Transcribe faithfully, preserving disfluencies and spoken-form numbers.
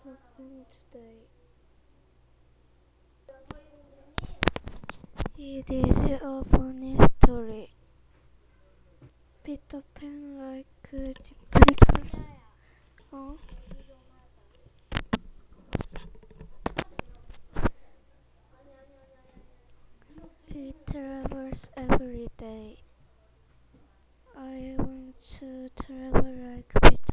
Pan today. It is a funny story. Peter Pan like uh, different. Oh, he travels every day. I want to travel like Peter